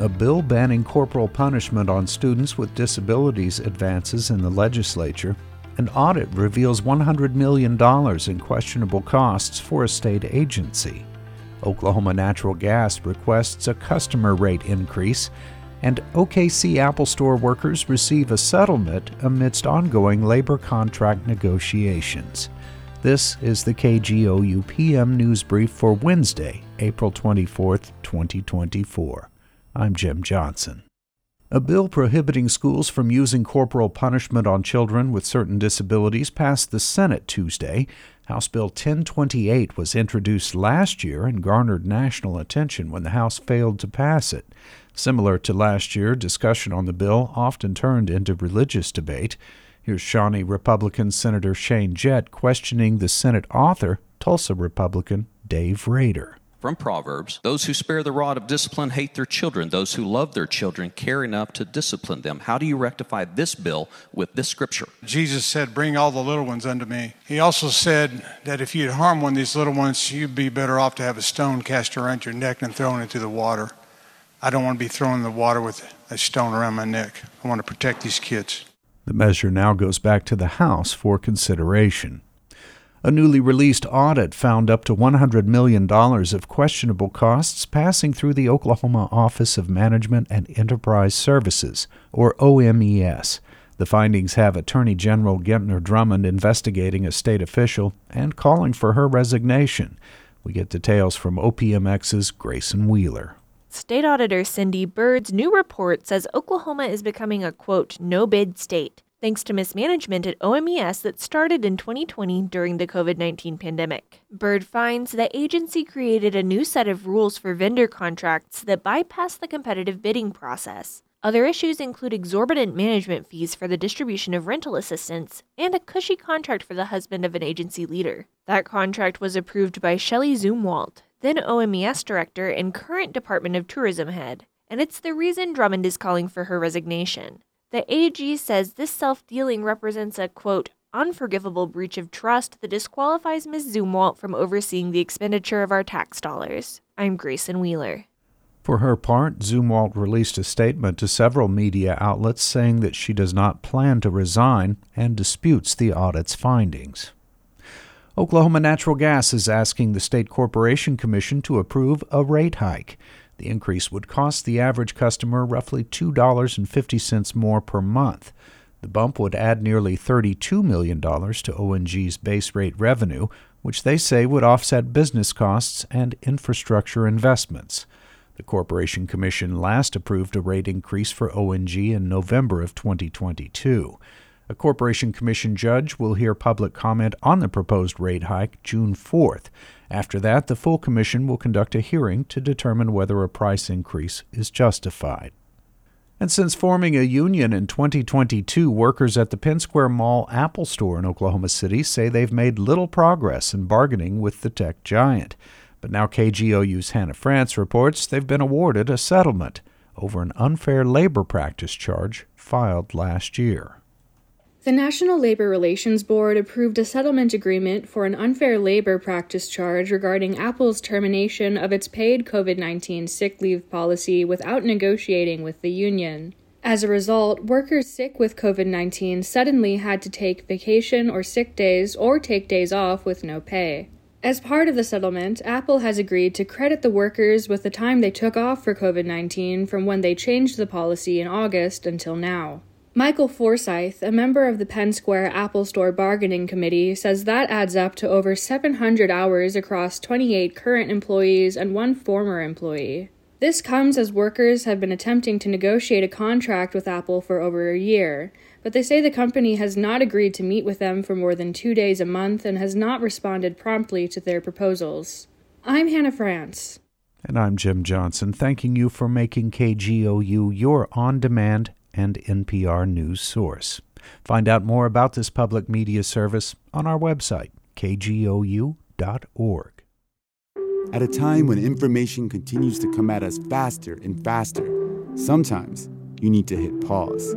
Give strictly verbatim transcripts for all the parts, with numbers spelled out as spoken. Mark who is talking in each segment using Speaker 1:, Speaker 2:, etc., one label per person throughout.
Speaker 1: A bill banning corporal punishment on students with disabilities advances in the legislature. An audit reveals one hundred million dollars in questionable costs for a state agency. Oklahoma Natural Gas requests a customer rate increase. And O K C Apple Store workers receive a settlement amidst ongoing labor contract negotiations. This is the K G O U P M News Brief for Wednesday, April twenty-fourth, twenty twenty-four. I'm Jim Johnson. A bill prohibiting schools from using corporal punishment on children with certain disabilities passed the Senate Tuesday. House Bill ten twenty-eight was introduced last year and garnered national attention when the House failed to pass it. Similar to last year, discussion on the bill often turned into religious debate. Here's Shawnee Republican Senator Shane Jett questioning the Senate author, Tulsa Republican Dave Rader.
Speaker 2: From Proverbs, those who spare the rod of discipline hate their children. Those who love their children care enough to discipline them. How do you rectify this bill with this scripture?
Speaker 3: Jesus said, bring all the little ones unto me. He also said that if you'd harm one of these little ones, you'd be better off to have a stone cast around your neck than thrown into the water. I don't want to be thrown in the water with a stone around my neck. I want to protect these kids.
Speaker 1: The measure now goes back to the House for consideration. A newly released audit found up to one hundred million dollars of questionable costs passing through the Oklahoma Office of Management and Enterprise Services, or O M E S. The findings have Attorney General Gentner Drummond investigating a state official and calling for her resignation. We get details from O P M X's Grayson Wheeler.
Speaker 4: State Auditor Cindy Bird's new report says Oklahoma is becoming a, quote, no-bid state, thanks to mismanagement at O M E S that started in twenty twenty during the covid nineteen pandemic. Bird finds the agency created a new set of rules for vendor contracts that bypass the competitive bidding process. Other issues include exorbitant management fees for the distribution of rental assistance and a cushy contract for the husband of an agency leader. That contract was approved by Shelley Zumwalt, then O M E S director and current Department of Tourism head, and it's the reason Drummond is calling for her resignation. The A G says this self-dealing represents a, quote, unforgivable breach of trust that disqualifies Miz Zumwalt from overseeing the expenditure of our tax dollars. I'm Grayson Wheeler.
Speaker 1: For her part, Zumwalt released a statement to several media outlets saying that she does not plan to resign and disputes the audit's findings. Oklahoma Natural Gas is asking the State Corporation Commission to approve a rate hike. The increase would cost the average customer roughly two dollars and fifty cents more per month. The bump would add nearly thirty-two million dollars to O N G's base rate revenue, which they say would offset business costs and infrastructure investments. The Corporation Commission last approved a rate increase for O N G in November of twenty twenty-two. A Corporation Commission judge will hear public comment on the proposed rate hike June fourth. After that, the full commission will conduct a hearing to determine whether a price increase is justified. And since forming a union in twenty twenty-two, workers at the Penn Square Mall Apple Store in Oklahoma City say they've made little progress in bargaining with the tech giant. But now K G O U's Hannah France reports they've been awarded a settlement over an unfair labor practice charge filed last year.
Speaker 5: The National Labor Relations Board approved a settlement agreement for an unfair labor practice charge regarding Apple's termination of its paid covid nineteen sick leave policy without negotiating with the union. As a result, workers sick with covid nineteen suddenly had to take vacation or sick days or take days off with no pay. As part of the settlement, Apple has agreed to credit the workers with the time they took off for covid nineteen from when they changed the policy in August until now. Michael Forsyth, a member of the Penn Square Apple Store Bargaining Committee, says that adds up to over seven hundred hours across twenty-eight current employees and one former employee. This comes as workers have been attempting to negotiate a contract with Apple for over a year, but they say the company has not agreed to meet with them for more than two days a month and has not responded promptly to their proposals. I'm Hannah France.
Speaker 1: And I'm Jim Johnson, thanking you for making K G O U your on-demand and N P R news source. Find out more about this public media service on our website, k g o u dot org.
Speaker 6: At a time when information continues to come at us faster and faster, sometimes you need to hit pause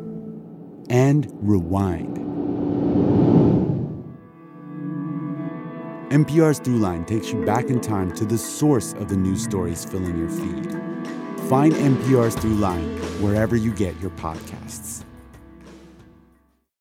Speaker 6: and rewind. N P R's Throughline takes you back in time to the source of the news stories filling your feed. Find N P R's Throughline wherever you get your podcasts.